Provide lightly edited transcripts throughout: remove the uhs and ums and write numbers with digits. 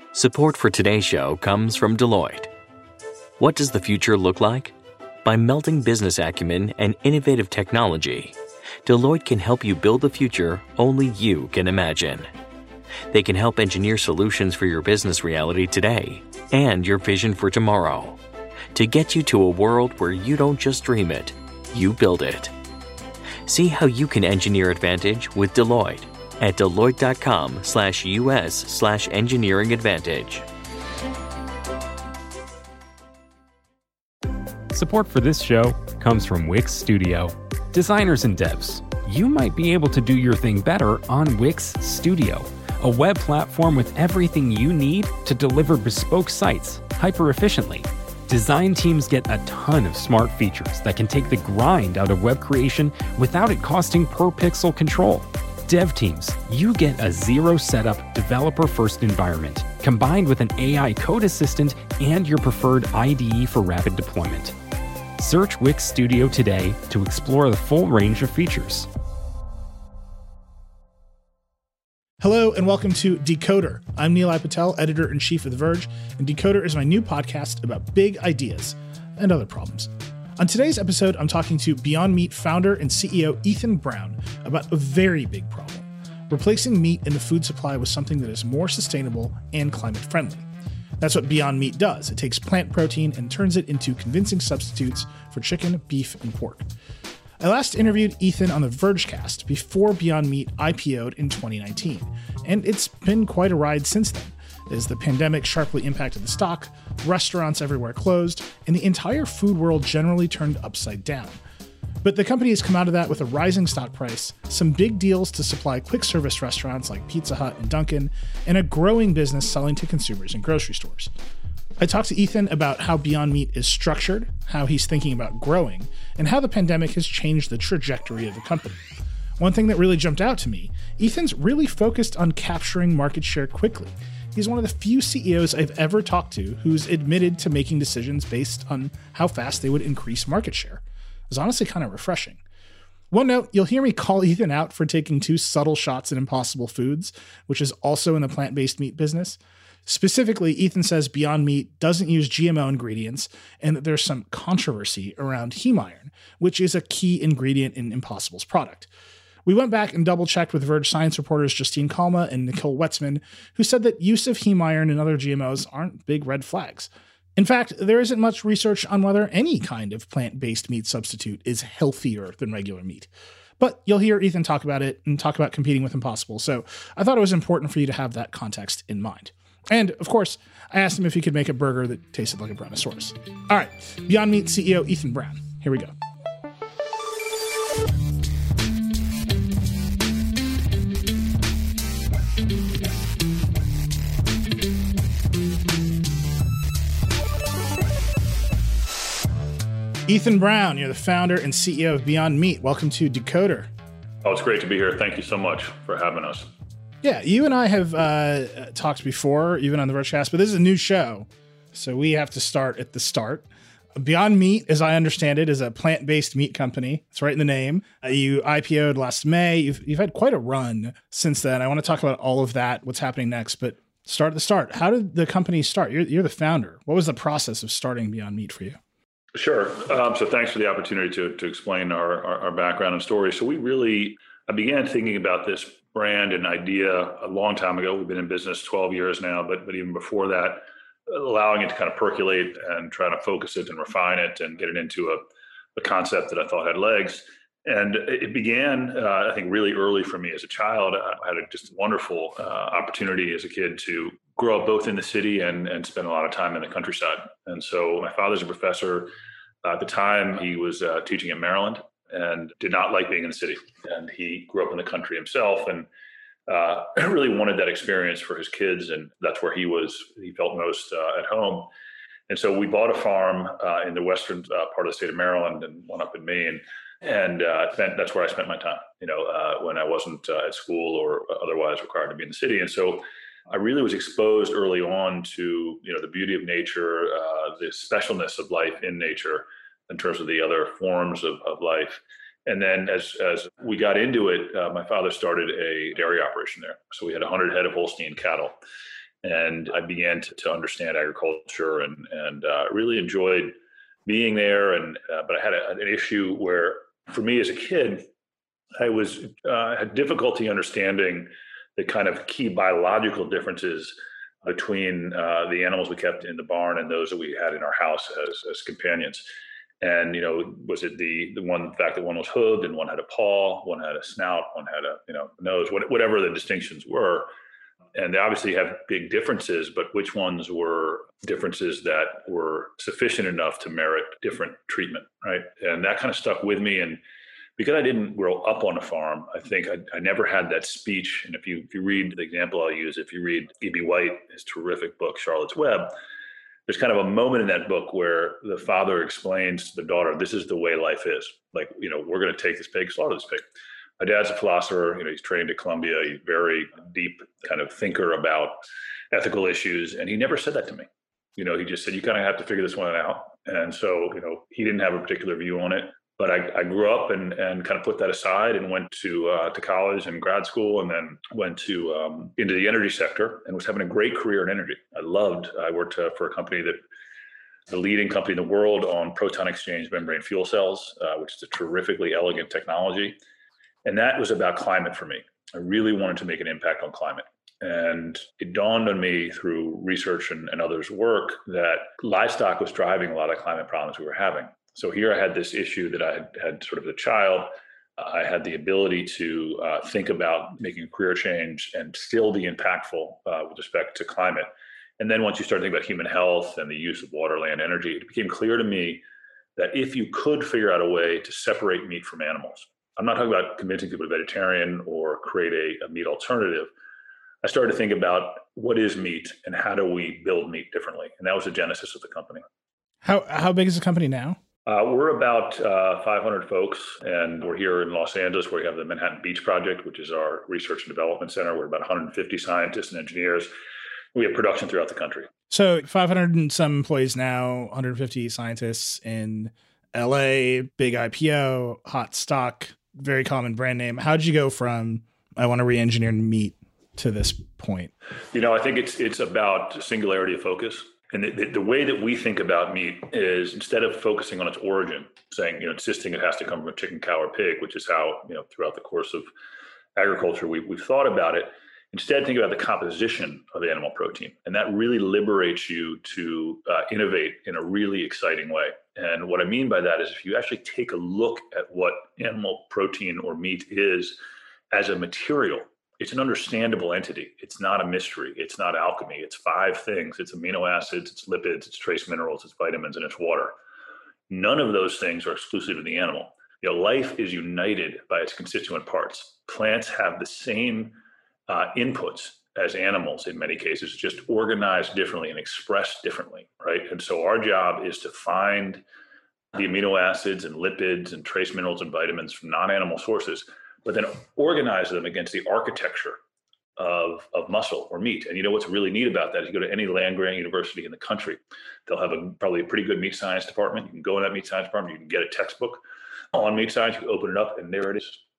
Support for today's show comes from Deloitte. What does the future look like? By melding business acumen and innovative technology, Deloitte can help you build the future only you can imagine. They can help engineer solutions for your business reality today and your vision for tomorrow to get you to a world where you don't just dream it, you build it. See how you can engineer advantage with Deloitte at deloitte.com/US/engineering advantage. Support for this show comes from Wix Studio. Designers and devs, you might be able to do your thing better on Wix Studio, a web platform with everything you need to deliver bespoke sites hyper-efficiently. Design teams get a ton of smart features that can take the grind out of web creation without it costing per-pixel control. Dev teams, you get a zero-setup, developer-first environment, combined with an AI code assistant and your preferred IDE for rapid deployment. Search Wix Studio today to explore the full range of features. Hello and welcome to Decoder. I'm Nilay Patel, editor-in-chief of The Verge, and Decoder is my new podcast about big ideas and other problems. On today's episode, I'm talking to Beyond Meat founder and CEO Ethan Brown about a very big problem: replacing meat in the food supply with something that is more sustainable and climate-friendly. That's what Beyond Meat does. It takes plant protein and turns it into convincing substitutes for chicken, beef, and pork. I last interviewed Ethan on the Vergecast before Beyond Meat IPO'd in 2019, and it's been quite a ride since then, as the pandemic sharply impacted the stock, restaurants everywhere closed, and the entire food world generally turned upside down. But the company has come out of that with a rising stock price, some big deals to supply quick service restaurants like Pizza Hut and Dunkin', and a growing business selling to consumers in grocery stores. I talked to Ethan about how Beyond Meat is structured, how he's thinking about growing, and how the pandemic has changed the trajectory of the company. One thing that really jumped out to me, Ethan's really focused on capturing market share quickly. He's one of the few CEOs I've ever talked to who's admitted to making decisions based on how fast they would increase market share. It was honestly kind of refreshing. One note, you'll hear me call Ethan out for taking two subtle shots at Impossible Foods, which is also in the plant-based meat business. Specifically, Ethan says Beyond Meat doesn't use GMO ingredients and that there's some controversy around heme iron, which is a key ingredient in Impossible's product. We went back and double-checked with Verge science reporters Justine Kalma and Nicole Wetzman, who said that use of heme iron and other GMOs aren't big red flags. In fact, there isn't much research on whether any kind of plant-based meat substitute is healthier than regular meat. But you'll hear Ethan talk about it and talk about competing with Impossible, so I thought it was important for you to have that context in mind. And, of course, I asked him if he could make a burger that tasted like a Brontosaurus. All right, Beyond Meat CEO Ethan Brown. Here we go. Ethan Brown, you're the founder and CEO of Beyond Meat. Welcome to Decoder. Oh, it's great to be here. Thank you so much for having us. Yeah, you and I have talked before, even on the Vergecast, but this is a new show, so we have to start at the start. Beyond Meat, as I understand it, is a plant-based meat company. It's right in the name. You IPO'd last May. You've had quite a run since then. I want to talk about all of that, what's happening next, but start at the start. How did the company start? You're the founder. What was the process of starting Beyond Meat for you? Sure. So thanks for the opportunity to explain our background and story. So I began thinking about this brand and idea a long time ago. We've been in business 12 years now, but even before that, allowing it to kind of percolate and trying to focus it and refine it and get it into a concept that I thought had legs. And it began, I think, really early for me as a child. I had just wonderful opportunity as a kid to grow up both in the city and spend a lot of time in the countryside. And so my father's a professor. At the time, he was teaching in Maryland and did not like being in the city. And he grew up in the country himself and really wanted that experience for his kids. And that's where he felt most at home. And so we bought a farm in the western part of the state of Maryland and one up in Maine. And that's where I spent my time, when I wasn't at school or otherwise required to be in the city. And so I really was exposed early on to, the beauty of nature, the specialness of life in nature in terms of the other forms of life. And then as we got into it, my father started a dairy operation there. So we had 100 head of Holstein cattle. And I began to understand agriculture and really enjoyed being there. But I had an issue where, for me as a kid, I had difficulty understanding the kind of key biological differences between the animals we kept in the barn and those that we had in our house as companions. And, was it the fact that one was hooved and one had a paw, one had a snout, one had a nose, whatever the distinctions were. And they obviously have big differences, but which ones were differences that were sufficient enough to merit different treatment, right? And that kind of stuck with me. And because I didn't grow up on a farm, I think I never had that speech. And if you read the example I'll use, if you read E.B. White, his terrific book, Charlotte's Web, there's kind of a moment in that book where the father explains to the daughter, this is the way life is. Like, we're going to take this pig, slaughter this pig. My dad's a philosopher. He's trained at Columbia. He's very deep kind of thinker about ethical issues. And he never said that to me. He just said, you kind of have to figure this one out. And so, he didn't have a particular view on it. But I grew up and kind of put that aside and went to college and grad school, and then went to into the energy sector and was having a great career in energy. I worked for a company the leading company in the world on proton exchange membrane fuel cells, which is a terrifically elegant technology. And that was about climate for me. I really wanted to make an impact on climate. And it dawned on me through research and others' work that livestock was driving a lot of climate problems we were having. So here I had this issue that I had sort of as a child. I had the ability to think about making a career change and still be impactful with respect to climate. And then once you start thinking about human health and the use of water, land, energy, it became clear to me that if you could figure out a way to separate meat from animals, I'm not talking about convincing people to be vegetarian or create a meat alternative. I started to think about what is meat and how do we build meat differently. And that was the genesis of the company. How big is the company now? We're about 500 folks, and we're here in Los Angeles where we have the Manhattan Beach Project, which is our research and development center. We're about 150 scientists and engineers. We have production throughout the country. So 500 and some employees now, 150 scientists in LA, big IPO, hot stock, very common brand name. How'd you go from I want to re-engineer meat to this point? I think it's about singularity of focus. And the way that we think about meat is, instead of focusing on its origin, saying, insisting it has to come from a chicken, cow, or pig, which is how, throughout the course of agriculture, we've thought about it. Instead, think about the composition of animal protein. And that really liberates you to innovate in a really exciting way. And what I mean by that is, if you actually take a look at what animal protein or meat is as a material, it's an understandable entity. It's not a mystery. It's not alchemy. It's 5 things. It's amino acids, it's lipids, it's trace minerals, it's vitamins, and it's water. None of those things are exclusive to the animal. Life is united by its constituent parts. Plants have the same inputs as animals in many cases, just organized differently and expressed differently, right? And so our job is to find the amino acids and lipids and trace minerals and vitamins from non-animal sources, but then organize them against the architecture of muscle or meat. And what's really neat about that is, you go to any land-grant university in the country, they'll have probably a pretty good meat science department. You can go in that meat science department, you can get a textbook on meat science, you can open it up, and there it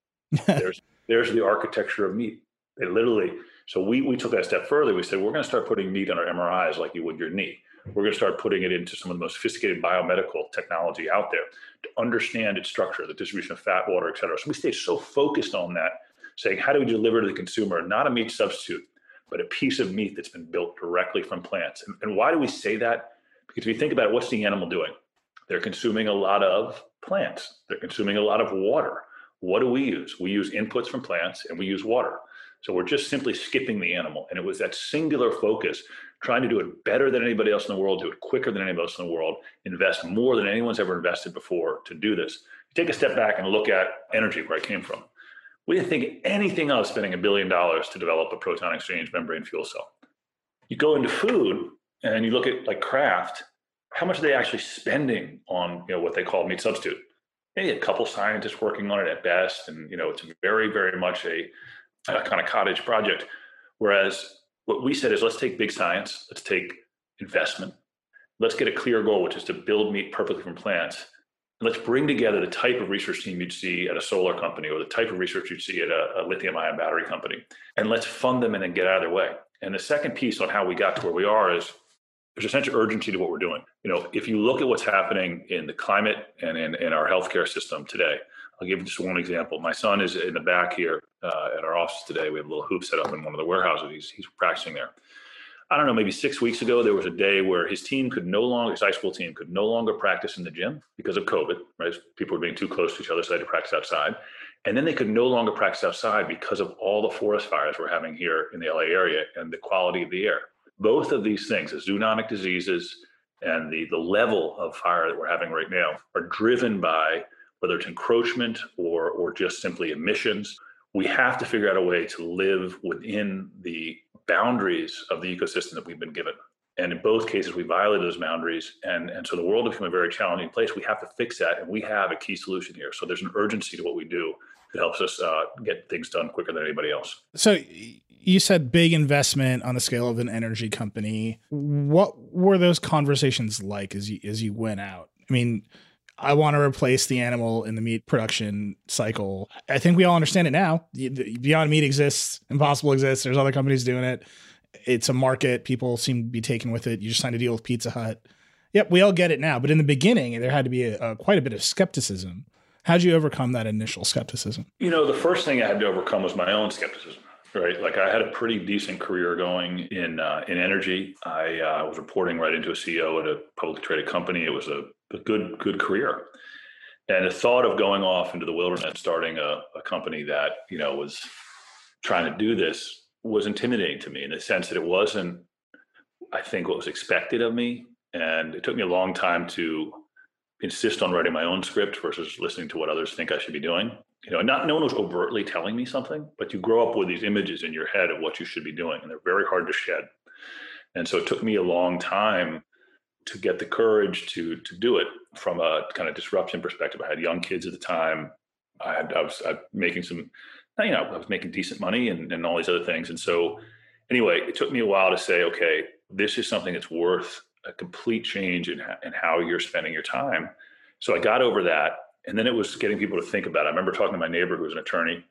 is. There's the architecture of meat. They literally, so we took that a step further. We said, we're going to start putting meat on our MRIs like you would your knee. We're going to start putting it into some of the most sophisticated biomedical technology out there to understand its structure, the distribution of fat, water, et cetera. So we stay so focused on that, saying, how do we deliver to the consumer, not a meat substitute, but a piece of meat that's been built directly from plants? And why do we say that? Because if you think about it, what's the animal doing? They're consuming a lot of plants. They're consuming a lot of water. What do we use? We use inputs from plants and we use water. So we're just simply skipping the animal. And it was that singular focus, trying to do it better than anybody else in the world, do it quicker than anybody else in the world, invest more than anyone's ever invested before to do this. Take a step back and look at energy, where I came from. We didn't think anything of spending $1 billion to develop a proton exchange membrane fuel cell. You go into food and you look at like Kraft, how much are they actually spending on what they call meat substitute? Maybe a couple scientists working on it at best. And it's very, very much a kind of cottage project. Whereas what we said is, let's take big science, let's take investment, let's get a clear goal, which is to build meat perfectly from plants. And let's bring together the type of research team you'd see at a solar company or the type of research you'd see at a lithium-ion battery company. And let's fund them and then get out of their way. And the second piece on how we got to where we are is there's a sense of urgency to what we're doing. If you look at what's happening in the climate and in our healthcare system today, I'll give you just one example. My son is in the back here at our office today. We have a little hoop set up in one of the warehouses. He's practicing there. I don't know, maybe 6 weeks ago, there was a day where his high school team could no longer practice in the gym because of COVID, right? People were being too close to each other, so they had to practice outside. And then they could no longer practice outside because of all the forest fires we're having here in the LA area and the quality of the air. Both of these things, the zoonotic diseases and the level of fire that we're having right now, are driven by whether it's encroachment or just simply emissions. We have to figure out a way to live within the boundaries of the ecosystem that we've been given. And in both cases, we violated those boundaries. And so the world has become a very challenging place. We have to fix that. And we have a key solution here. So there's an urgency to what we do that helps us get things done quicker than anybody else. So you said big investment on the scale of an energy company. What were those conversations like as you went out? I mean, I want to replace the animal in the meat production cycle. I think we all understand it now. Beyond Meat exists. Impossible exists. There's other companies doing it. It's a market. People seem to be taken with it. You just signed a deal with Pizza Hut. Yep, we all get it now. But in the beginning, there had to be quite a bit of skepticism. How'd you overcome that initial skepticism? The first thing I had to overcome was my own skepticism. Right. Like I had a pretty decent career going in energy. I was reporting right into a CEO at a publicly traded company. It was a good career. And the thought of going off into the wilderness, starting a company that, was trying to do this was intimidating to me in the sense that it wasn't, I think, what was expected of me. And it took me a long time to insist on writing my own script versus listening to what others think I should be doing. No one was overtly telling me something, but you grow up with these images in your head of what you should be doing, and they're very hard to shed. And so it took me a long time to get the courage to do it from a kind of disruption perspective. I had young kids at the time. I was making I was making decent money and all these other things. And so anyway, it took me a while to say, okay, this is something that's worth a complete change in how you're spending your time. So I got over that. And then it was getting people to think about it. I remember talking to my neighbor who was an attorney,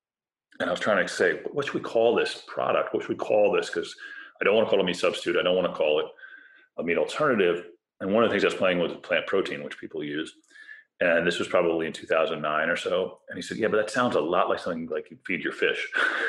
and I was trying to say, what should we call this product? What should we call this? Because I don't want to call it a meat substitute. I don't want to call it a meat alternative. And one of the things I was playing with was plant protein, which people use. And this was probably in 2009 or so. And he said, yeah, but that sounds a lot like something like you feed your fish.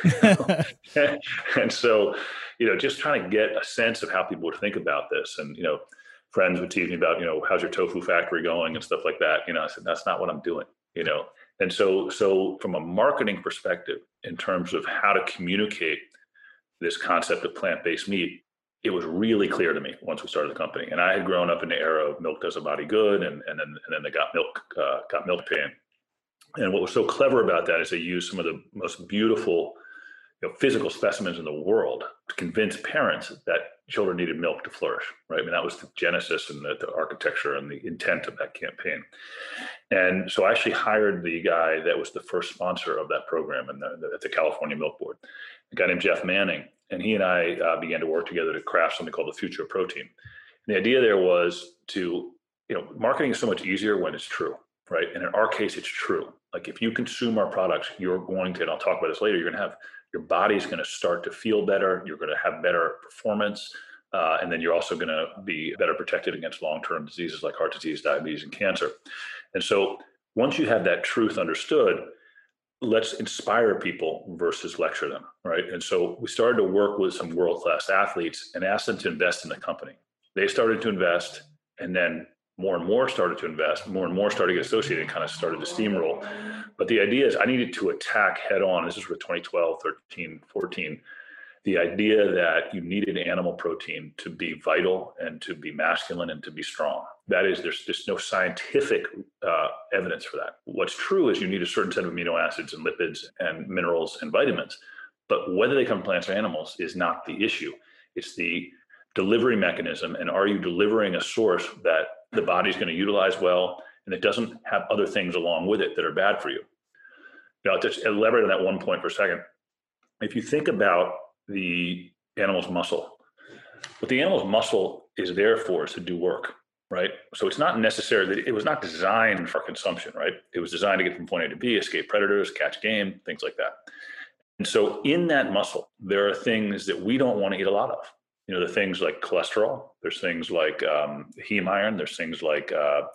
And so, just trying to get a sense of how people would think about this. And, friends would tease me about, how's your tofu factory going and stuff like that. I said, that's not what I'm doing, And so from a marketing perspective, in terms of how to communicate this concept of plant-based meat, it was really clear to me once we started the company. And I had grown up in the era of milk does a body good, and then they got milk pain. And what was so clever about that is they used some of the most beautiful physical specimens in the world to convince parents that children needed milk to flourish, right? I mean, that was the genesis and the architecture and the intent of that campaign. And so I actually hired the guy that was the first sponsor of that program at the California Milk Board, a guy named Jeff Manning. And he and I began to work together to craft something called the Future of Protein. And the idea there was to, marketing is so much easier when it's true, right? And in our case, it's true. Like if you consume our products, you're going to, and I'll talk about this later, you're going to have your body's going to start to feel better. You're going to have better performance. And then you're also going to be better protected against long-term diseases like heart disease, diabetes, and cancer. And so once you have that truth understood, let's inspire people versus lecture them, right? And so we started to work with some world-class athletes and asked them to invest in the company. They started to invest, and then more and more started to invest, more and more started to get associated and kind of started to steamroll. But the idea is I needed to attack head on. This is for 2012, 13, 14. The idea that you needed animal protein to be vital and to be masculine and to be strong. That is, there's just no scientific evidence for that. What's true is you need a certain set of amino acids and lipids and minerals and vitamins. But whether they come from plants or animals is not the issue. It's the delivery mechanism. And are you delivering a source that the body's going to utilize well, and it doesn't have other things along with it that are bad for you? I'll just elaborate on that one point for a second. If you think about the animal's muscle, what the animal's muscle is there for is to do work, right? So it's not necessarily, it was not designed for consumption, right? It was designed to get from point A to B, escape predators, catch game, things like that. And so in that muscle, there are things that we don't want to eat a lot of. The things like cholesterol, there's things like heme iron, there's things like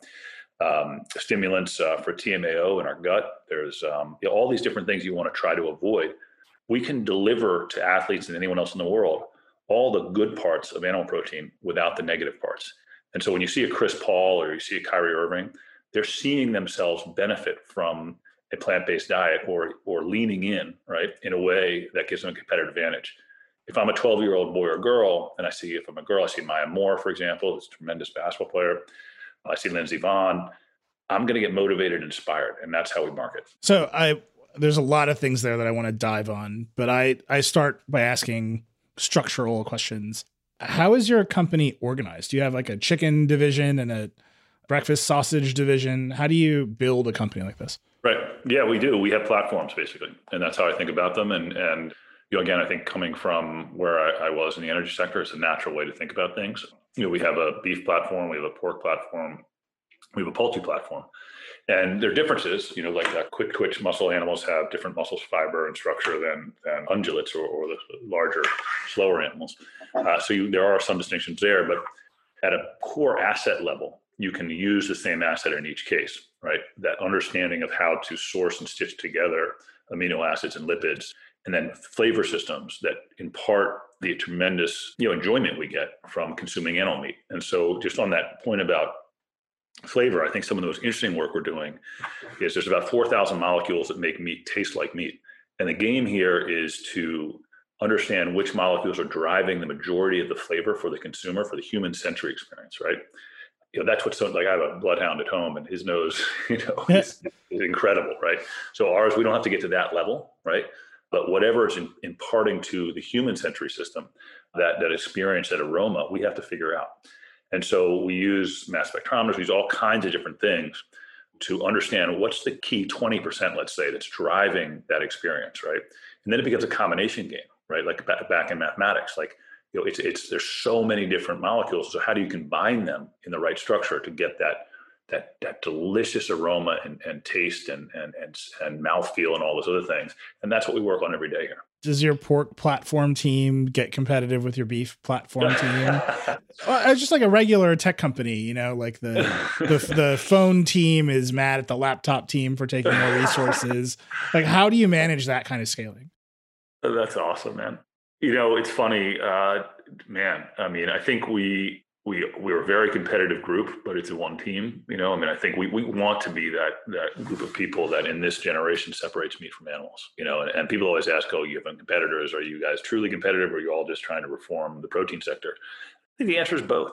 stimulants for TMAO in our gut. There's all these different things you want to try to avoid. We can deliver to athletes and anyone else in the world all the good parts of animal protein without the negative parts. And so when you see a Chris Paul or you see a Kyrie Irving, they're seeing themselves benefit from a plant-based diet or leaning in, right, in a way that gives them a competitive advantage. If I'm a 12-year-old boy or girl, and if I'm a girl, I see Maya Moore, for example, who's a tremendous basketball player. I see Lindsey Vonn. I'm going to get motivated and inspired, and that's how we market. So there's a lot of things there that I want to dive on, but I start by asking structural questions. How is your company organized? Do you have like a chicken division and a breakfast sausage division? How do you build a company like this? Right. Yeah, we do. We have platforms basically, and that's how I think about them. And again, I think coming from where I was in the energy sector, it's a natural way to think about things. We have a beef platform, we have a pork platform, we have a poultry platform, and there are differences. Like quick twitch muscle animals have different muscle fiber and structure than ungulates or the larger, slower animals. So there are some distinctions there, but at a core asset level, you can use the same asset in each case, right? That understanding of how to source and stitch together amino acids and lipids, and then flavor systems that impart the tremendous enjoyment we get from consuming animal meat. And so just on that point about flavor, I think some of the most interesting work we're doing is there's about 4,000 molecules that make meat taste like meat. And the game here is to understand which molecules are driving the majority of the flavor for the consumer, for the human sensory experience, right? That's what's so, like, I have a bloodhound at home and his nose, is incredible, right? So ours, we don't have to get to that level, right? But whatever is imparting to the human sensory system, that experience, that aroma, we have to figure out. And so we use mass spectrometers, we use all kinds of different things to understand what's the key 20%, let's say, that's driving that experience, right? And then it becomes a combination game, right? Like back in mathematics, like, there's so many different molecules. So how do you combine them in the right structure to get that delicious aroma and taste and mouthfeel and all those other things? And that's what we work on every day here. Does your pork platform team get competitive with your beef platform team? Well, it's just like a regular tech company, like the phone team is mad at the laptop team for taking more resources. Like, how do you manage that kind of scaling? That's awesome, man. It's funny, man. I mean, I think we're a very competitive group, but it's a one team. I think we want to be that group of people that in this generation separates meat from animals. And people always ask, "Oh, you have competitors? Are you guys truly competitive, or are you all just trying to reform the protein sector?" I think the answer is both.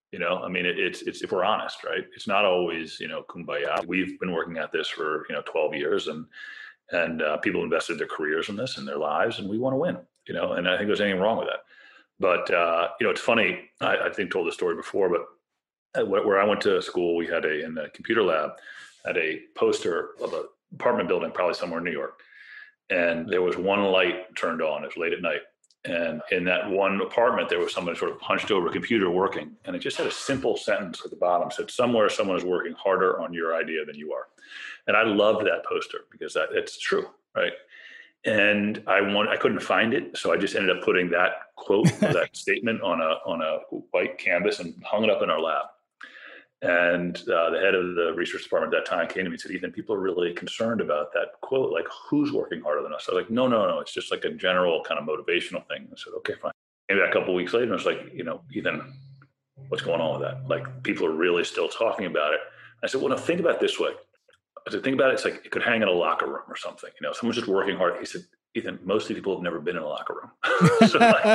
It's if we're honest, right? It's not always kumbaya. We've been working at this for 12 years, and people invested their careers in this and their lives, and we want to win. And I think there's anything wrong with that. But, it's funny, I think told this story before, but where I went to school, we had in the computer lab, had a poster of an apartment building, probably somewhere in New York. And there was one light turned on. It was late at night. And in that one apartment, there was someone sort of hunched over a computer working. And it just had a simple sentence at the bottom, said, "Somewhere someone is working harder on your idea than you are." And I loved that poster because it's true, right? And I couldn't find it, so I just ended up putting that quote, that statement on a white canvas and hung it up in our lab. And the head of the research department at that time came to me and said, "Ethan, people are really concerned about that quote. Like, who's working harder than us?" I was like, no, it's just like a general kind of motivational thing. I said, "Okay, fine." Maybe a couple of weeks later, I was like, "Ethan, what's going on with that? Like, people are really still talking about it." I said, "Well, no, think about it this way." I said, "Think about it. It's like it could hang in a locker room or something. Someone's just working hard." He said, "Ethan, most people have never been in a locker room,"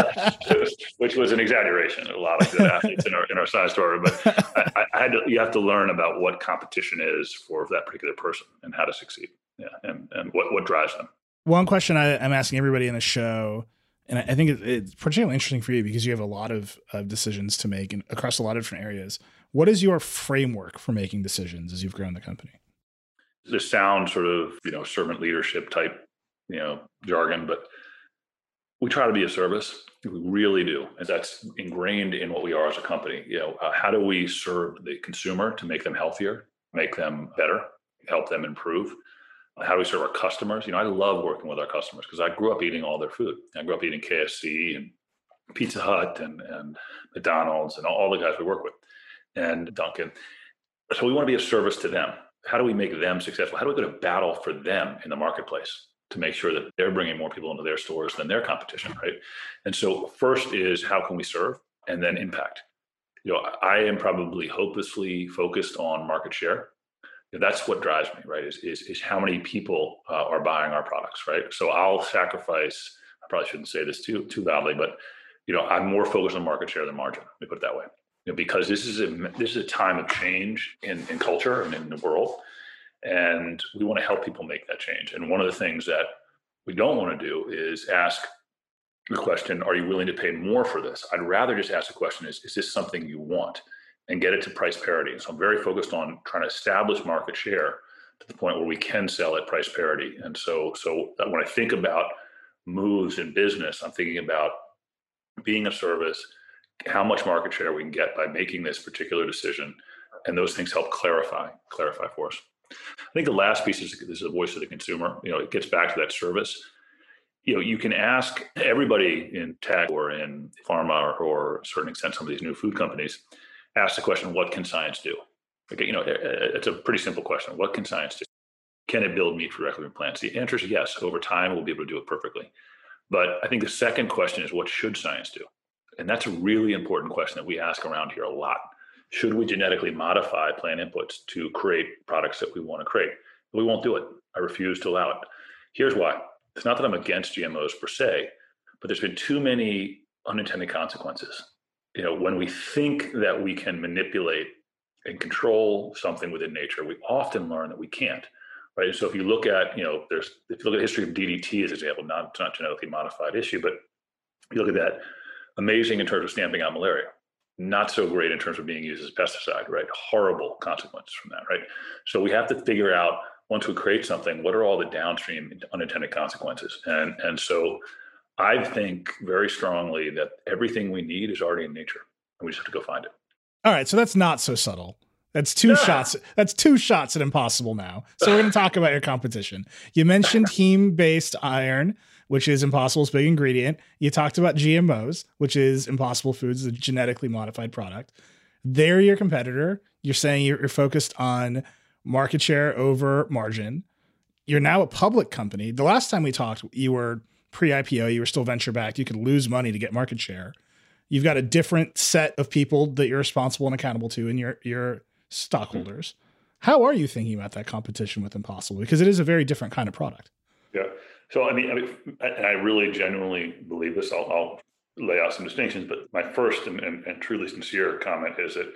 which was an exaggeration. A lot of good athletes in our science story, but you have to learn about what competition is for that particular person and how to succeed. Yeah, and what drives them. One question I'm asking everybody in the show, and I think it's particularly interesting for you because you have a lot of decisions to make across a lot of different areas. What is your framework for making decisions as you've grown the company? This sounds sort of, servant leadership type, jargon, but we try to be a service. We really do. And that's ingrained in what we are as a company. How do we serve the consumer to make them healthier, make them better, help them improve? How do we serve our customers? I love working with our customers because I grew up eating all their food. I grew up eating KFC and Pizza Hut and McDonald's and all the guys we work with and Dunkin'. So we want to be of service to them. How do we make them successful? How do we go to battle for them in the marketplace to make sure that they're bringing more people into their stores than their competition, right? And so first is how can we serve, and then impact. I am probably hopelessly focused on market share. That's what drives me, right? Is how many people are buying our products, right? So I'll sacrifice. I probably shouldn't say this too loudly, but I'm more focused on market share than margin. Let me put it that way. Because this is a time of change in culture and in the world, and we want to help people make that change. And one of the things that we don't want to do is ask the question, are you willing to pay more for this? I'd rather just ask the question, is this something you want? And get it to price parity. And so I'm very focused on trying to establish market share to the point where we can sell at price parity. And so when I think about moves in business, I'm thinking about being of service, how much market share we can get by making this particular decision. And those things help clarify for us. I think the last piece is the voice of the consumer. It gets back to that service. You can ask everybody in tech or in pharma or to a certain extent, some of these new food companies, ask the question, what can science do? Okay, it's a pretty simple question. What can science do? Can it build meat directly from plants? The answer is yes. Over time, we'll be able to do it perfectly. But I think the second question is, what should science do? And that's a really important question that we ask around here a lot. Should we genetically modify plant inputs to create products that we want to create? We won't do it. I refuse to allow it. Here's why. It's not that I'm against GMOs per se, but there's been too many unintended consequences. When we think that we can manipulate and control something within nature, we often learn that we can't. Right. And so if you look at, if you look at the history of DDT as an example, it's not genetically modified issue, but you look at that, amazing in terms of stamping out malaria, not so great in terms of being used as a pesticide, right? Horrible consequences from that, right? So we have to figure out, once we create something, what are all the downstream unintended consequences? And so I think very strongly that everything we need is already in nature, and we just have to go find it. All right, so that's not so subtle. That's two shots. That's 2 shots at Impossible now. So we're going to talk about your competition. You mentioned heme-based iron, which is Impossible's big ingredient. You talked about GMOs, which is Impossible Foods, a genetically modified product. They're your competitor. You're saying you're focused on market share over margin. You're now a public company. The last time we talked, you were pre-IPO. You were still venture-backed. You could lose money to get market share. You've got a different set of people that you're responsible and accountable to in your stockholders. How are you thinking about that competition with Impossible? Because it is a very different kind of product. Yeah. So, and I really genuinely believe this. I'll lay out some distinctions, but my first and truly sincere comment is that,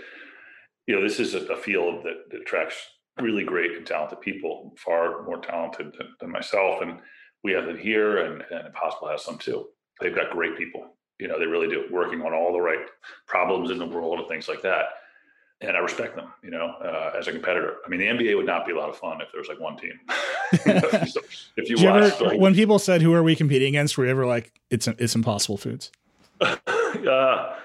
this is a field that attracts really great and talented people, far more talented than myself. And we have them here, and Impossible has some too. They've got great people. They really do, working on all the right problems in the world and things like that. And I respect them, as a competitor. I mean, the NBA would not be a lot of fun if there was like one team. So if you watch, when people said, "Who are we competing against?" Were you ever like, "It's Impossible Foods"? I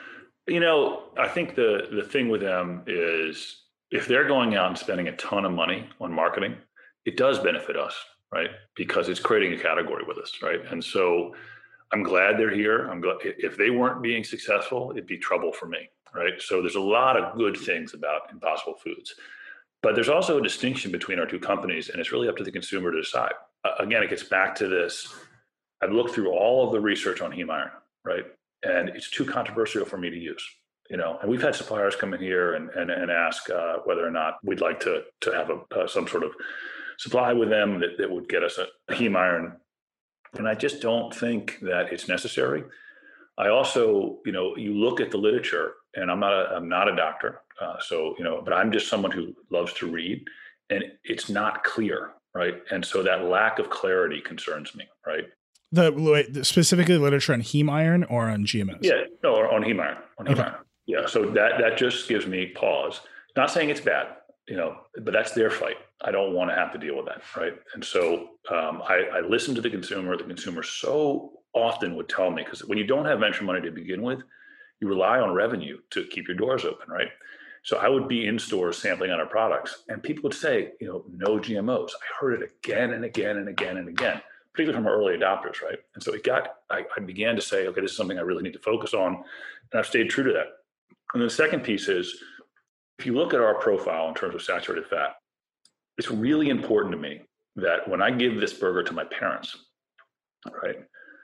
think the thing with them is if they're going out and spending a ton of money on marketing, it does benefit us, right? Because it's creating a category with us, right? And so I'm glad they're here. I'm glad if they weren't being successful, it'd be trouble for me. Right. So there's a lot of good things about Impossible Foods, but there's also a distinction between our two companies, and it's really up to the consumer to decide. Again, it gets back to this. I've looked through all of the research on heme iron, right? And it's too controversial for me to use, and we've had suppliers come in here and ask whether or not we'd like to have some sort of supply with them that would get us a heme iron. And I just don't think that it's necessary. I also, you look at the literature, and I'm not a doctor, but I'm just someone who loves to read, and it's not clear, right? And so that lack of clarity concerns me, right? Specifically literature on heme iron or on GMOs? Yeah, no, on heme iron. Heme iron. Yeah, so that just gives me pause. Not saying it's bad, but that's their fight. I don't want to have to deal with that, right? And so I listen to the consumer. The consumer so often would tell me, because when you don't have venture money to begin with, you rely on revenue to keep your doors open, right? So I would be in stores sampling on our products, and people would say, no GMOs. I heard it again and again and again and again, particularly from our early adopters, right? And so I began to say, okay, this is something I really need to focus on, and I've stayed true to that. And then the second piece is, if you look at our profile in terms of saturated fat, it's really important to me that when I give this burger to my parents, right,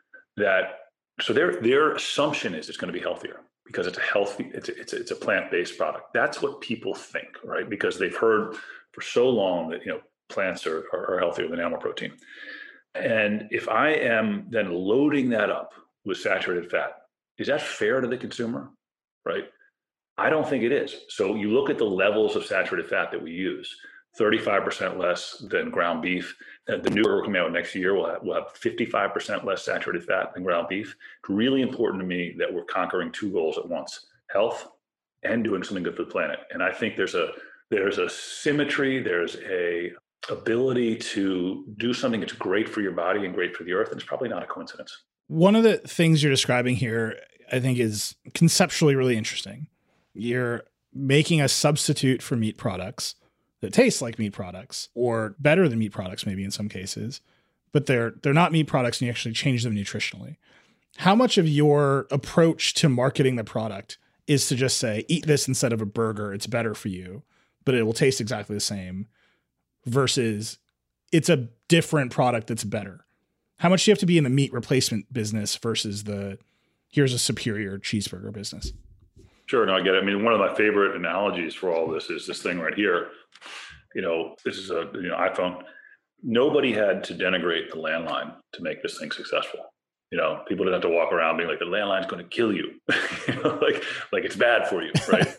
so their assumption is it's going to be healthier because it's a healthy, it's a plant-based product. That's what people think, right? Because they've heard for so long that plants are healthier than animal protein. And if I am then loading that up with saturated fat, is that fair to the consumer, right? I don't think it is. So you look at the levels of saturated fat that we use, 35% less than ground beef. The new burger coming out next year will have 55% less saturated fat than ground beef. It's really important to me that we're conquering two goals at once: health and doing something good for the planet. And I think there's a symmetry, there's a ability to do something that's great for your body and great for the earth. And it's probably not a coincidence. One of the things you're describing here, I think, is conceptually really interesting. You're making a substitute for meat products that taste like meat products, or better than meat products, maybe in some cases, but they're not meat products, and you actually change them nutritionally. How much of your approach to marketing the product is to just say, eat this instead of a burger, it's better for you, but it will taste exactly the same, versus it's a different product that's better? How much do you have to be in the meat replacement business versus here's a superior cheeseburger business? Sure. No, I get it. I mean, one of my favorite analogies for all this is this thing right here. This is a iPhone. Nobody had to denigrate the landline to make this thing successful. People didn't have to walk around being like, the landline's going to kill you, like it's bad for you, right?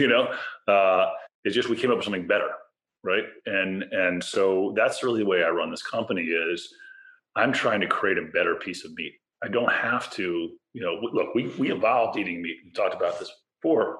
It's just we came up with something better, right? And so that's really the way I run this company. Is I'm trying to create a better piece of meat. I don't have to, look, we evolved eating meat. We talked about this before.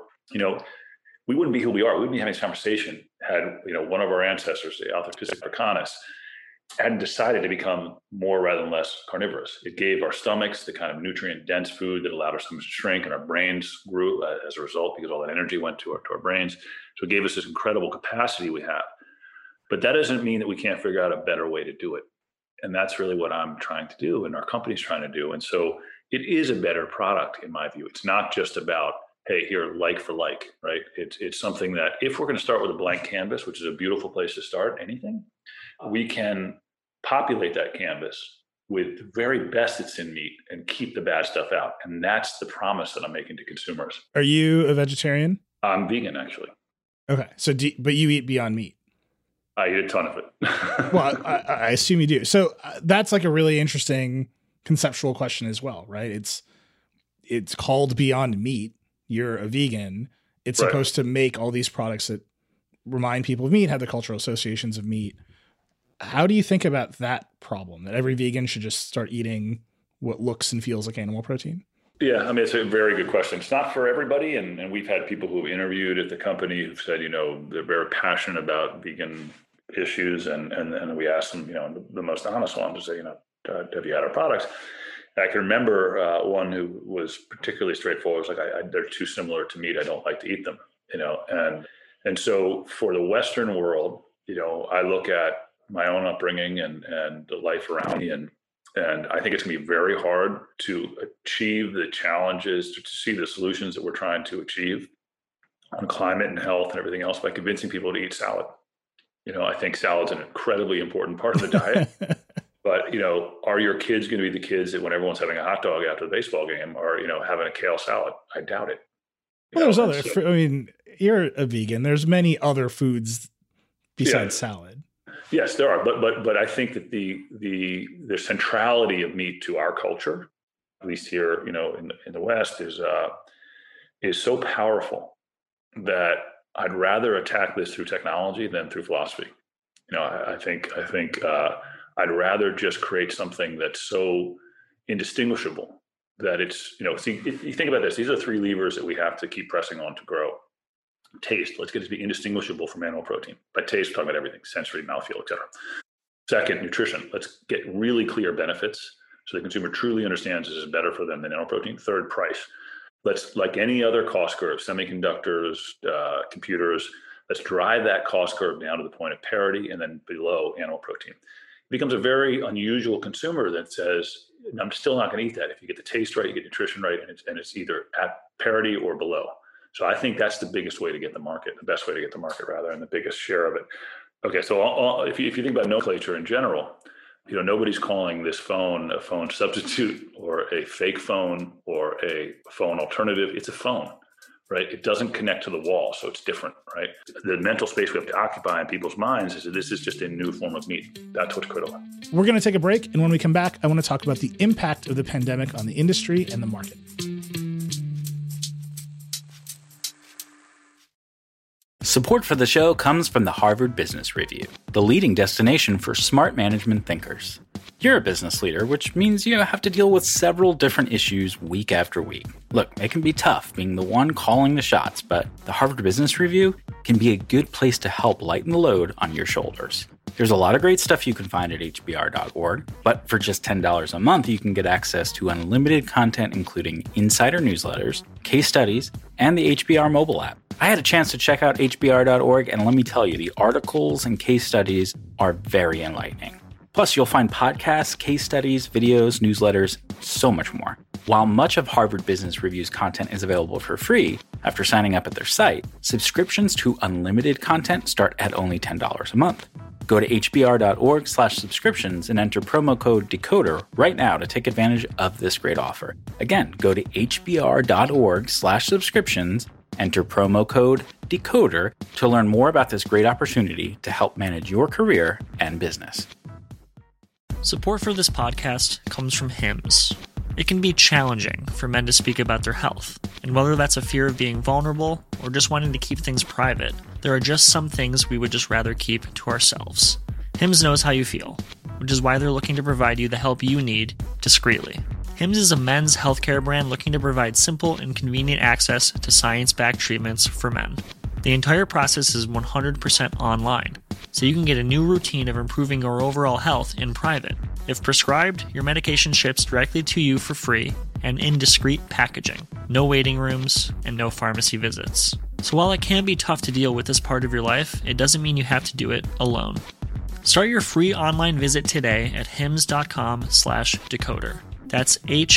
We wouldn't be who we are. We wouldn't be having this conversation had, one of our ancestors, the Australopithecus africanus, hadn't decided to become more rather than less carnivorous. It gave our stomachs the kind of nutrient-dense food that allowed our stomachs to shrink, and our brains grew as a result because all that energy went to our brains. So it gave us this incredible capacity we have. But that doesn't mean that we can't figure out a better way to do it. And that's really what I'm trying to do, and our company's trying to do. And so it is a better product, in my view. It's not just about, hey, here, like for like, right? It's something that if we're going to start with a blank canvas, which is a beautiful place to start anything, we can populate that canvas with the very best that's in meat and keep the bad stuff out. And that's the promise that I'm making to consumers. Are you a vegetarian? I'm vegan, actually. Okay. So, but you eat Beyond Meat? I eat a ton of it. Well, I assume you do. So that's like a really interesting conceptual question as well, right? It's called Beyond Meat. You're a vegan. It's right. Supposed to make all these products that remind people of meat, have the cultural associations of meat. How do you think about that problem, that every vegan should just start eating what looks and feels like animal protein? Yeah, I mean, it's a very good question. It's not for everybody. And we've had people who've interviewed at the company who've said, they're very passionate about vegan issues. And we asked them, the most honest one to say, have you had our products? And I can remember one who was particularly straightforward. It was like, they're too similar to meat. I don't like to eat them, And so for the Western world, I look at my own upbringing and the life around me. And I think it's going to be very hard to achieve the challenges, to see the solutions that we're trying to achieve on climate and health and everything else by convincing people to eat salad. I think salad's an incredibly important part of the diet. But, are your kids going to be the kids that when everyone's having a hot dog after the baseball game are, having a kale salad? I doubt it. Well, you're a vegan. There's many other foods besides salad. Yes, there are. But I think that the centrality of meat to our culture, at least here, in the West, is so powerful that I'd rather attack this through technology than through philosophy. I think I'd rather just create something that's so indistinguishable that it's, see, if you think about this, these are three levers that we have to keep pressing on to grow. Taste, let's get it to be indistinguishable from animal protein. By taste, we're talking about everything, sensory, mouthfeel, et cetera. Second, nutrition. Let's get really clear benefits so the consumer truly understands this is better for them than animal protein. Third, price. Let's, like any other cost curve, semiconductors, computers, let's drive that cost curve down to the point of parity and then below animal protein. It becomes a very unusual consumer that says, I'm still not going to eat that. If you get the taste right, you get nutrition right, and it's either at parity or below. So I think that's the biggest way to get the market, the best way to get the market rather, and the biggest share of it. Okay, so if you think about nomenclature in general, nobody's calling this phone a phone substitute or a fake phone or a phone alternative. It's a phone, right? It doesn't connect to the wall, so it's different, right? The mental space we have to occupy in people's minds is that this is just a new form of meat. That's what's critical. We're going to take a break, and when we come back, I want to talk about the impact of the pandemic on the industry and the market. Support for the show comes from the Harvard Business Review, the leading destination for smart management thinkers. You're a business leader, which means you have to deal with several different issues week after week. Look, it can be tough being the one calling the shots, but the Harvard Business Review can be a good place to help lighten the load on your shoulders. There's a lot of great stuff you can find at hbr.org, but for just $10 a month, you can get access to unlimited content, including insider newsletters, case studies, and the HBR mobile app. I had a chance to check out hbr.org, and let me tell you, the articles and case studies are very enlightening. Plus, you'll find podcasts, case studies, videos, newsletters, so much more. While much of Harvard Business Review's content is available for free after signing up at their site, subscriptions to unlimited content start at only $10 a month. Go to hbr.org/subscriptions and enter promo code DECODER right now to take advantage of this great offer. Again, go to hbr.org/subscriptions, enter promo code DECODER to learn more about this great opportunity to help manage your career and business. Support for this podcast comes from Hims. It can be challenging for men to speak about their health, and whether that's a fear of being vulnerable or just wanting to keep things private, there are just some things we would just rather keep to ourselves. Hims knows how you feel, which is why they're looking to provide you the help you need discreetly. Hims is a men's healthcare brand looking to provide simple and convenient access to science-backed treatments for men. The entire process is 100% online, so you can get a new routine of improving your overall health in private. If prescribed, your medication ships directly to you for free and in discreet packaging. No waiting rooms and no pharmacy visits. So while it can be tough to deal with this part of your life, it doesn't mean you have to do it alone. Start your free online visit today at hims.com/decoder. That's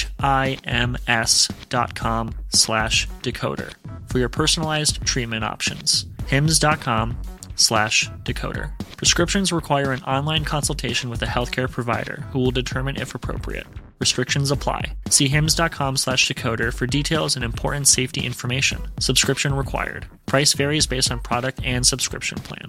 HIMS.com/decoder for your personalized treatment options. hims.com/decoder. Prescriptions require an online consultation with a healthcare provider who will determine if appropriate. Restrictions apply. See hims.com/decoder for details and important safety information. Subscription required. Price varies based on product and subscription plan.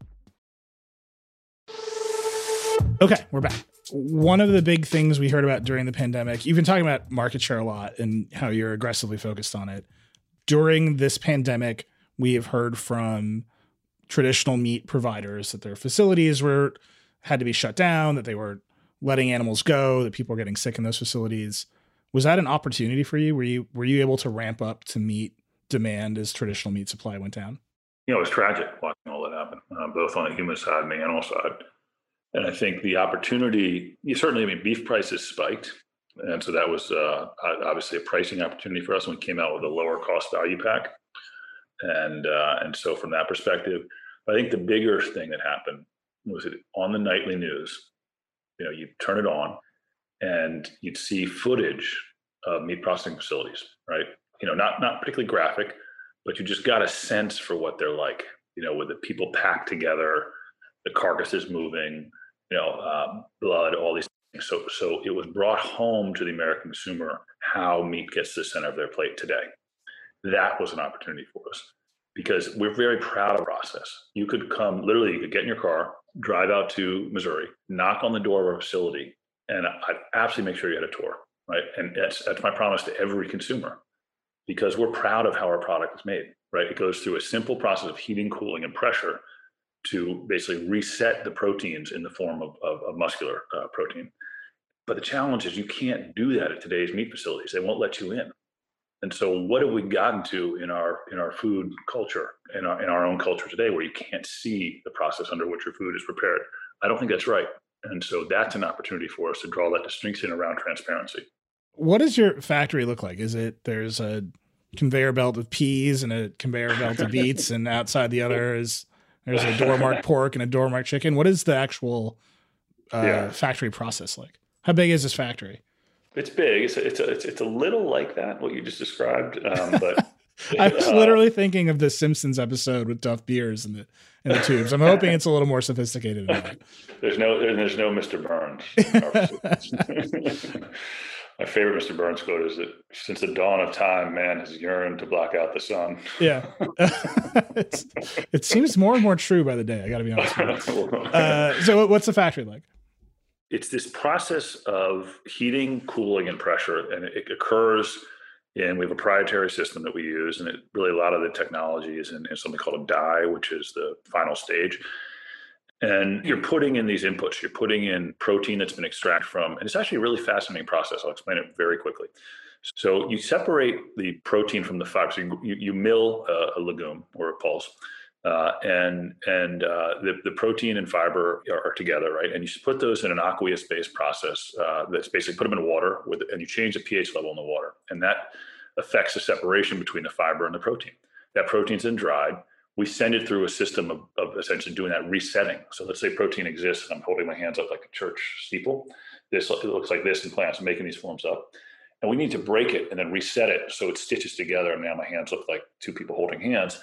Okay, we're back. One of the big things we heard about during the pandemic, you've been talking about market share a lot and how you're aggressively focused on it. During this pandemic, we have heard from traditional meat providers that their facilities had to be shut down, that they were letting animals go, that people were getting sick in those facilities. Was that an opportunity for you? Were you able to ramp up to meet demand as traditional meat supply went down? It was tragic watching all that happen, both on the human side and the animal side. And I think the opportunity, beef prices spiked. And so that was obviously a pricing opportunity for us when we came out with a lower cost value pack. And so from that perspective, I think the bigger thing that happened was that on the nightly news, you'd turn it on and you'd see footage of meat processing facilities, right? Not particularly graphic, but you just got a sense for what they're like, with the people packed together, the carcasses moving, blood, all these things. So it was brought home to the American consumer how meat gets to the center of their plate today. That was an opportunity for us because we're very proud of the process. You could get in your car, drive out to Missouri, knock on the door of our facility, and I'd absolutely make sure you had a tour, right? And that's my promise to every consumer because we're proud of how our product is made, right? It goes through a simple process of heating, cooling, and pressure to basically reset the proteins in the form of muscular protein. But the challenge is you can't do that at today's meat facilities. They won't let you in. And so what have we gotten to in our food culture, in our own culture today, where you can't see the process under which your food is prepared? I don't think that's right. And so that's an opportunity for us to draw that distinction around transparency. What does your factory look like? Is it there's a conveyor belt of peas and a conveyor belt of beets, and outside the other there's a door marked pork and a door marked chicken? What is the actual factory process like? How big is this factory? It's big. It's a little like that, what you just described, but. I was literally thinking of the Simpsons episode with Duff Beers in the tubes. I'm hoping it's a little more sophisticated than that. There's no Mr. Burns. My favorite Mr. Burns quote is that since the dawn of time, man has yearned to block out the sun. Yeah. It seems more and more true by the day, I got to be honest with you. So what's the factory like? It's this process of heating, cooling, and pressure, and it occurs and we have a proprietary system that we use, and a lot of the technology is in something called a die, which is the final stage. And you're putting in these inputs. You're putting in protein that's been extracted from, and it's actually a really fascinating process. I'll explain it very quickly. So you separate the protein from the fiber. So you mill a legume or a pulse, and the protein and fiber are together, right? And you put those in an aqueous-based process that's basically put them in water, and you change the pH level in the water, and that affects the separation between the fiber and the protein. That protein's then dried. We send it through a system of essentially doing that resetting. So let's say protein exists, and I'm holding my hands up like a church steeple. It looks like this in plants, I'm making these forms up. And we need to break it and then reset it so it stitches together, and now my hands look like two people holding hands.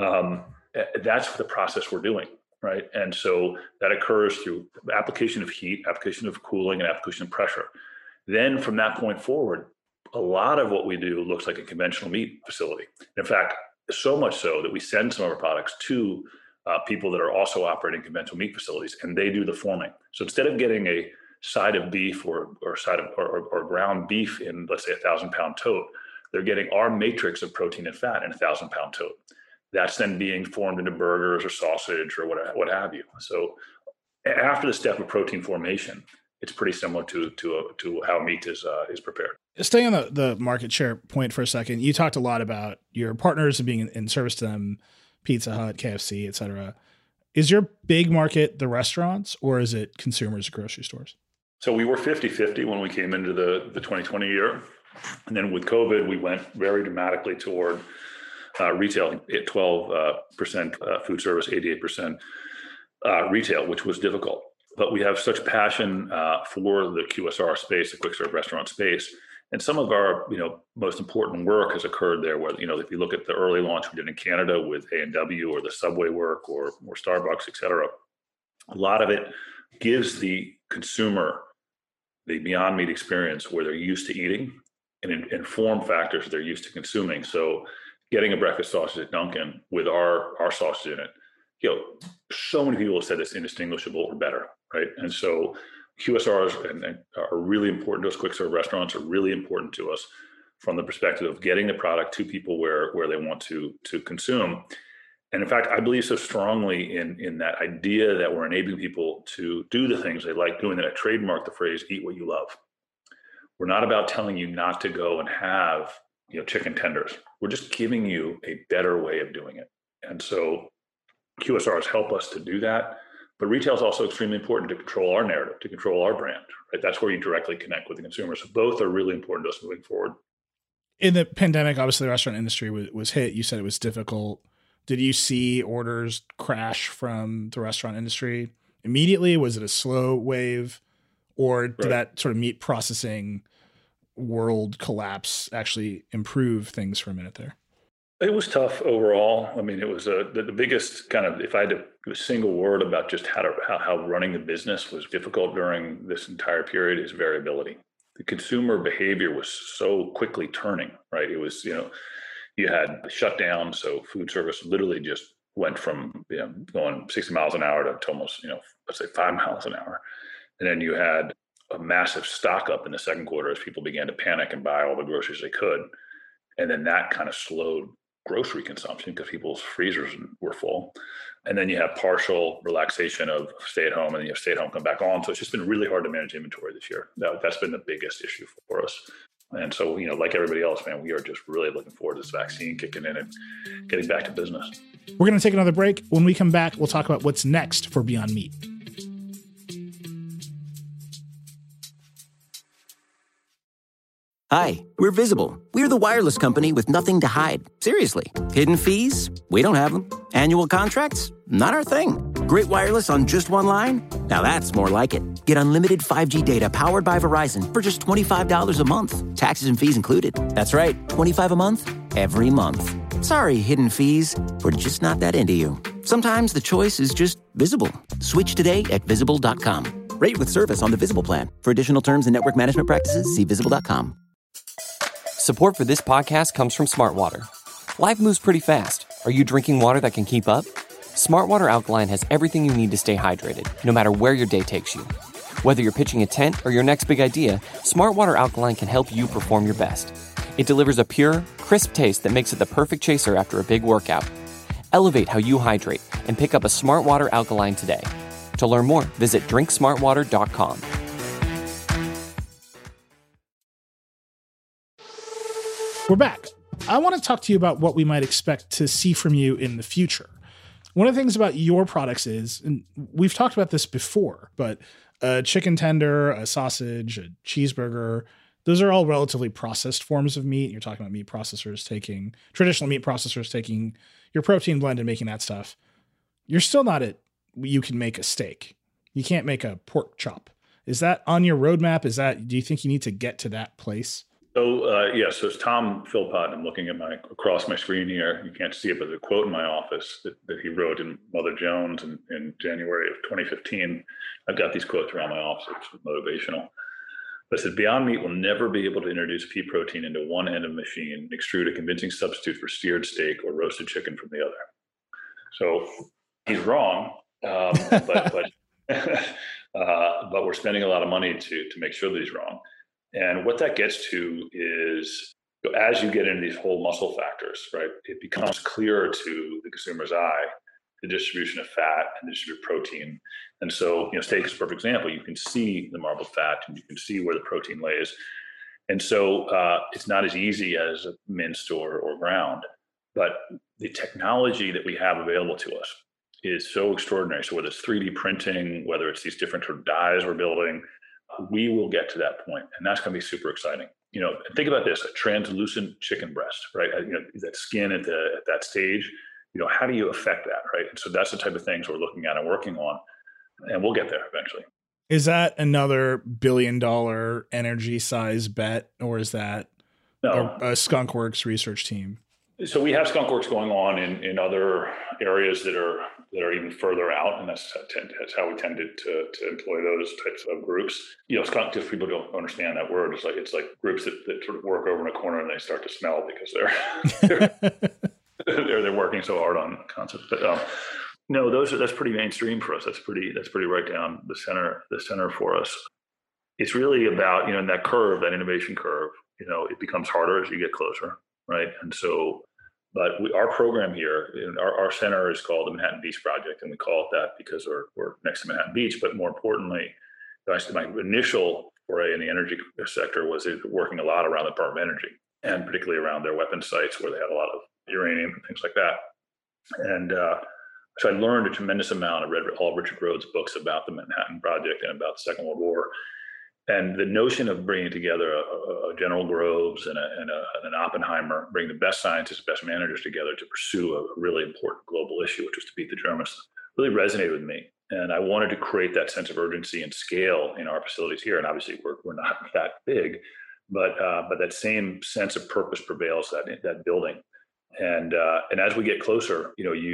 That's the process we're doing, right? And so that occurs through application of heat, application of cooling, and application of pressure. Then from that point forward, a lot of what we do looks like a conventional meat facility. In fact, so much so that we send some of our products to people that are also operating conventional meat facilities, and they do the forming. So instead of getting a side of beef or ground beef in, let's say, 1,000-pound tote, they're getting our matrix of protein and fat in a 1,000-pound tote. That's then being formed into burgers or sausage or what have you. So after the step of protein formation, it's pretty similar to how meat is prepared. Staying on the market share point for a second, you talked a lot about your partners and being in service to them, Pizza Hut, KFC, et cetera. Is your big market the restaurants, or is it consumers at grocery stores? So we were 50-50 when we came into the 2020 year. And then with COVID, we went very dramatically toward retail at 12% food service, 88% retail, which was difficult. But we have such passion for the QSR space, the quick serve restaurant space. And some of our, most important work has occurred there where, if you look at the early launch we did in Canada with A&W or the Subway work or Starbucks, et cetera, a lot of it gives the consumer the Beyond Meat experience where they're used to eating and in form factors they're used to consuming. So getting a breakfast sausage at Dunkin' with our sausage in it, so many people have said it's indistinguishable or better, right? And so QSRs are really important to us. Quick serve restaurants are really important to us from the perspective of getting the product to people where they want to consume. And in fact, I believe so strongly in that idea that we're enabling people to do the things they like doing, that I trademark the phrase, eat what you love. We're not about telling you not to go and have, chicken tenders. We're just giving you a better way of doing it. And so QSRs help us to do that. But retail is also extremely important to control our narrative, to control our brand, right? That's where you directly connect with the consumer. So both are really important to us moving forward. In the pandemic, obviously the restaurant industry was hit. You said it was difficult. Did you see orders crash from the restaurant industry immediately? Was it a slow wave, or did that sort of meat processing world collapse actually improve things for a minute there? It was tough overall. I mean, it was the biggest kind of, if I had to give a single word about just how running the business was difficult during this entire period, is variability. The consumer behavior was so quickly turning, right? It was, you had shutdown. So food service literally just went from, going 60 miles an hour to almost, let's say 5 miles an hour. And then you had a massive stock up in the second quarter as people began to panic and buy all the groceries they could. And then that kind of slowed grocery consumption because people's freezers were full. And then you have partial relaxation of stay at home, and then you have stay at home come back on. So it's just been really hard to manage inventory this year. That's been the biggest issue for us. And so, like everybody else, man, we are just really looking forward to this vaccine kicking in and getting back to business. We're going to take another break. When we come back, we'll talk about what's next for Beyond Meat. Hi, we're Visible. We're the wireless company with nothing to hide. Seriously. Hidden fees? We don't have them. Annual contracts? Not our thing. Great wireless on just one line? Now that's more like it. Get unlimited 5G data powered by Verizon for just $25 a month. Taxes and fees included. That's right, $25 a month, every month. Sorry, hidden fees. We're just not that into you. Sometimes the choice is just Visible. Switch today at Visible.com. Rate with service on the Visible plan. For additional terms and network management practices, see Visible.com. Support for this podcast comes from Smartwater. Life moves pretty fast. Are you drinking water that can keep up? Smartwater Alkaline has everything you need to stay hydrated, no matter where your day takes you. Whether you're pitching a tent or your next big idea, Smartwater Alkaline can help you perform your best. It delivers a pure, crisp taste that makes it the perfect chaser after a big workout. Elevate how you hydrate and pick up a Smartwater Alkaline today. To learn more, visit drinksmartwater.com. We're back. I want to talk to you about what we might expect to see from you in the future. One of the things about your products is, and we've talked about this before, but a chicken tender, a sausage, a cheeseburger, those are all relatively processed forms of meat. You're talking about traditional meat processors taking your protein blend and making that stuff. You're still not at, you can make a steak. You can't make a pork chop. Is that on your roadmap? Do you think you need to get to that place? So, so it's Tom Philpott. I'm looking at across my screen here. You can't see it, but there's a quote in my office that he wrote in Mother Jones in January of 2015. I've got these quotes around my office. It's motivational. But it said, Beyond Meat will never be able to introduce pea protein into one end of the machine and extrude a convincing substitute for seared steak or roasted chicken from the other. So he's wrong, but we're spending a lot of money to make sure that he's wrong. And what that gets to is, as you get into these whole muscle factors, right, it becomes clearer to the consumer's eye, the distribution of fat and the distribution of protein. And so, steak is a perfect example. You can see the marbled fat and you can see where the protein lays. And so it's not as easy as minced or ground, but the technology that we have available to us is so extraordinary. So whether it's 3D printing, whether it's these different sort of dyes we're building, we will get to that point, and that's going to be super exciting. Think about this: a translucent chicken breast, right? That skin at that stage. How do you affect that, right? And so that's the type of things we're looking at and working on, and we'll get there eventually. Is that another $1 billion energy size bet, or is that a Skunkworks research team? So we have Skunkworks going on in other areas that are even further out, and that's how we tended to employ those types of groups. Skunk, just people don't understand that word. It's like groups that sort of work over in a corner and they start to smell because they're working so hard on concepts. But no, that's pretty mainstream for us. That's pretty right down the center for us. It's really about in that curve, that innovation curve. It becomes harder as you get closer, right? And so. But our program here, our center is called the Manhattan Beach Project, and we call it that because we're next to Manhattan Beach. But more importantly, my initial foray in the energy sector was working a lot around the Department of Energy, and particularly around their weapons sites where they had a lot of uranium and things like that. And so I learned a tremendous amount. I read all Richard Rhodes' books about the Manhattan Project and about the Second World War. And the notion of bringing together a General Groves and an Oppenheimer, bringing the best scientists, best managers together to pursue a really important global issue, which was to beat the Germans, really resonated with me. And I wanted to create that sense of urgency and scale in our facilities here. And obviously, we're not that big, but that same sense of purpose prevails that building. And as we get closer,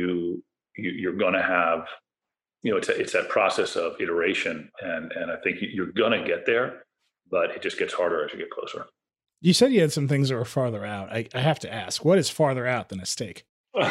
you're going to have. It's that process of iteration, and I think you're going to get there, but it just gets harder as you get closer. You said you had some things that were farther out. I have to ask, what is farther out than a steak?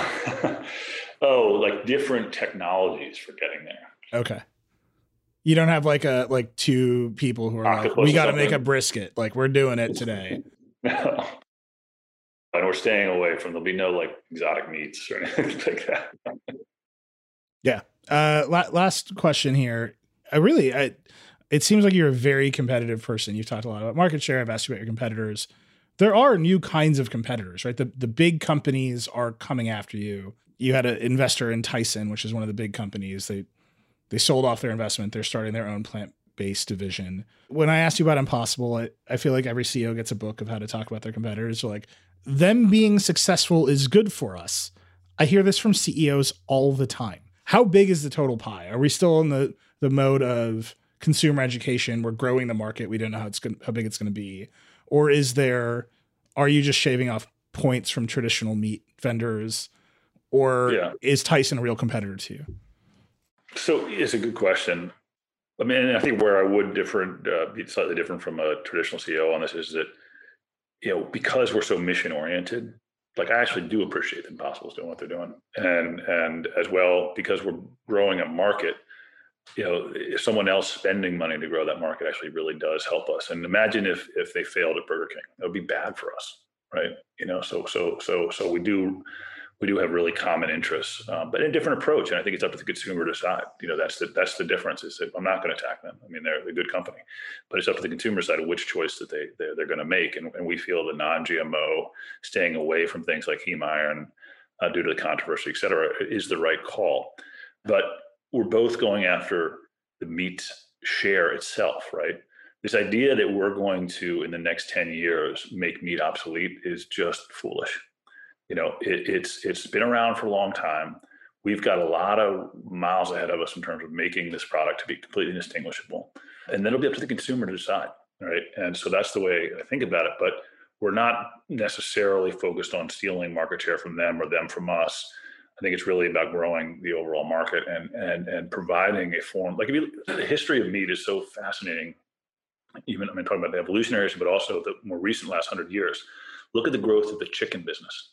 Like different technologies for getting there. Okay. You don't have like two people who are like, we got to make a brisket. Like, we're doing it today. No. And we're staying away from, there'll be no like exotic meats or anything like that. Yeah. Last question here. It seems like you're a very competitive person. You've talked a lot about market share. I've asked you about your competitors. There are new kinds of competitors, right? The big companies are coming after you. You had an investor in Tyson, which is one of the big companies. They sold off their investment. They're starting their own product-based division. When I asked you about Impossible, I feel like every CEO gets a book of how to talk about their competitors. So like, them being successful is good for us. I hear this from CEOs all the time. How big is the total pie? Are we still in the mode of consumer education? We're growing the market. We don't know how big it's going to be. Or are you just shaving off points from traditional meat vendors? Or is Tyson a real competitor to you? So it's a good question. I mean, I think where I would be slightly different from a traditional CEO on this is that, because we're so mission oriented, like I actually do appreciate that Impossible's doing what they're doing. And as well, because we're growing a market, if someone else spending money to grow that market actually really does help us. And imagine if they failed at Burger King, that would be bad for us, right? So we do have really common interests, but a different approach. And I think it's up to the consumer to decide. That's the difference. Is that I'm not going to attack them. I mean, they're a good company, but it's up to the consumer side of which choice that they're going to make. And we feel the non-GMO, staying away from things like heme iron due to the controversy, et cetera, is the right call. But we're both going after the meat share itself, right? This idea that we're going to, in the next 10 years, make meat obsolete is just foolish. It's been around for a long time. We've got a lot of miles ahead of us in terms of making this product to be completely distinguishable. And then it'll be up to the consumer to decide, right? And so that's the way I think about it. But we're not necessarily focused on stealing market share from them or them from us. I think it's really about growing the overall market and providing a form. Like the history of meat is so fascinating. Even talking about the evolutionary, but also the more recent last 100 years. Look at the growth of the chicken business.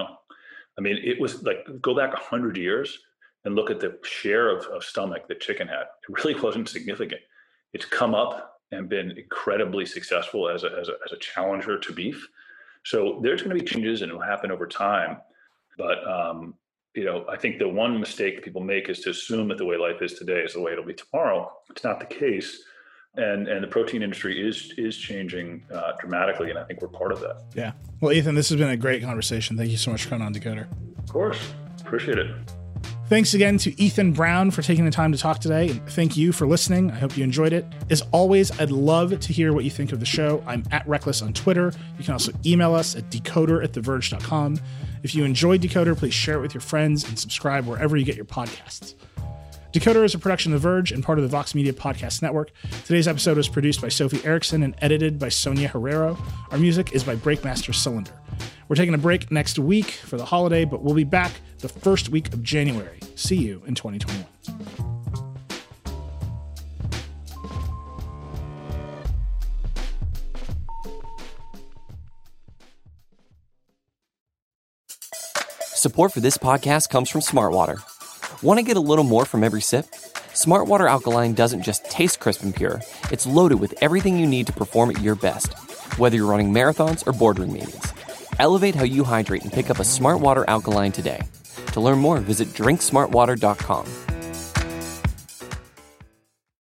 It was like, go back 100 years and look at the share of stomach that chicken had. It really wasn't significant. It's come up and been incredibly successful as a challenger to beef. So there's going to be changes and it'll happen over time. But, I think the one mistake that people make is to assume that the way life is today is the way it'll be tomorrow. It's not the case. And the protein industry is changing dramatically, and I think we're part of that. Yeah. Well, Ethan, this has been a great conversation. Thank you so much for coming on Decoder. Of course. Appreciate it. Thanks again to Ethan Brown for taking the time to talk today. And thank you for listening. I hope you enjoyed it. As always, I'd love to hear what you think of the show. I'm @Reckless on Twitter. You can also email us at decoder@theverge.com. If you enjoyed Decoder, please share it with your friends and subscribe wherever you get your podcasts. Decoder is a production of The Verge and part of the Vox Media Podcast Network. Today's episode was produced by Sophie Erickson and edited by Sonia Herrero. Our music is by Breakmaster Cylinder. We're taking a break next week for the holiday, but we'll be back the first week of January. See you in 2021. Support for this podcast comes from Smartwater. Want to get a little more from every sip? Smartwater Alkaline doesn't just taste crisp and pure. It's loaded with everything you need to perform at your best, whether you're running marathons or boardroom meetings. Elevate how you hydrate and pick up a Smartwater Alkaline today. To learn more, visit drinksmartwater.com.